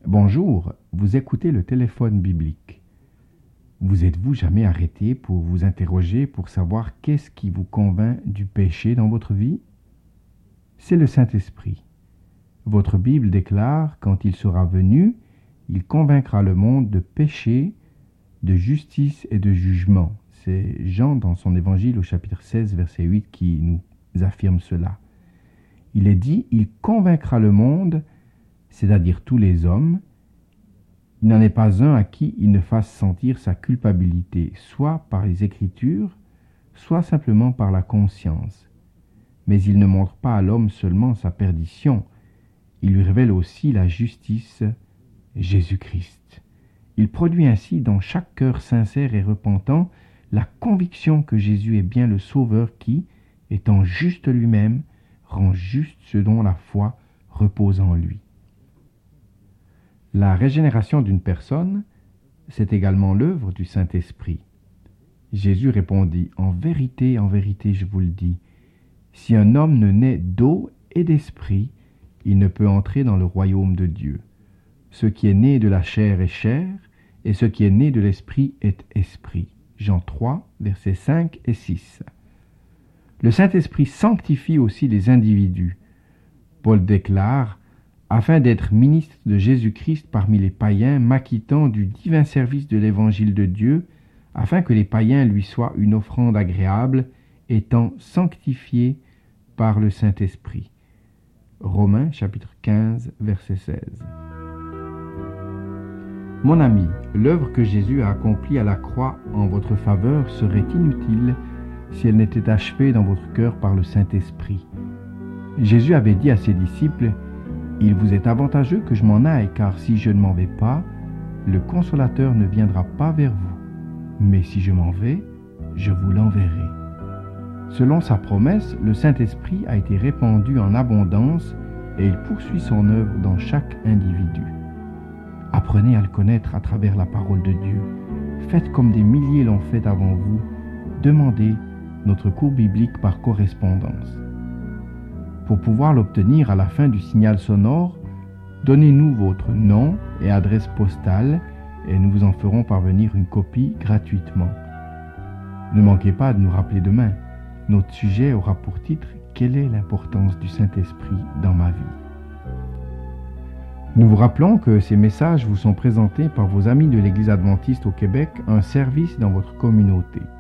Bonjour, vous écoutez le téléphone biblique. Vous êtes-vous jamais arrêté pour vous interroger pour savoir qu'est-ce qui vous convainc du péché dans votre vie? C'est le Saint-Esprit. Votre Bible déclare, quand il sera venu, il convaincra le monde de péché, de justice et de jugement. C'est Jean dans son évangile au chapitre 16, verset 8 qui nous affirme cela. Il est dit, il convaincra le monde, c'est-à-dire tous les hommes. Il n'en est pas un à qui il ne fasse sentir sa culpabilité, soit par les Écritures, soit simplement par la conscience. Mais il ne montre pas à l'homme seulement sa perdition, il lui révèle aussi la justice, Jésus-Christ. Il produit ainsi dans chaque cœur sincère et repentant la conviction que Jésus est bien le Sauveur qui, étant juste lui-même, rend juste ce dont la foi repose en lui. La régénération d'une personne, c'est également l'œuvre du Saint-Esprit. Jésus répondit, en vérité, je vous le dis, si un homme ne naît d'eau et d'esprit, il ne peut entrer dans le royaume de Dieu. Ce qui est né de la chair est chair, et ce qui est né de l'esprit est esprit. Jean 3, versets 5 et 6. Le Saint-Esprit sanctifie aussi les individus. Paul déclare, afin d'être ministre de Jésus-Christ parmi les païens, m'acquittant du divin service de l'évangile de Dieu, afin que les païens lui soient une offrande agréable, étant sanctifiés par le Saint-Esprit. Romains chapitre 15, verset 16. Mon ami, l'œuvre que Jésus a accomplie à la croix en votre faveur serait inutile si elle n'était achevée dans votre cœur par le Saint-Esprit. Jésus avait dit à ses disciples, « Il vous est avantageux que je m'en aille, car si je ne m'en vais pas, le Consolateur ne viendra pas vers vous. Mais si je m'en vais, je vous l'enverrai. » Selon sa promesse, le Saint-Esprit a été répandu en abondance et il poursuit son œuvre dans chaque individu. Apprenez à le connaître à travers la parole de Dieu. Faites comme des milliers l'ont fait avant vous. Demandez notre cours biblique par correspondance. Pour pouvoir l'obtenir à la fin du signal sonore, donnez-nous votre nom et adresse postale et nous vous en ferons parvenir une copie gratuitement. Ne manquez pas de nous rappeler demain. Notre sujet aura pour titre « Quelle est l'importance du Saint-Esprit dans ma vie ?» Nous vous rappelons que ces messages vous sont présentés par vos amis de l'Église adventiste au Québec, un service dans votre communauté.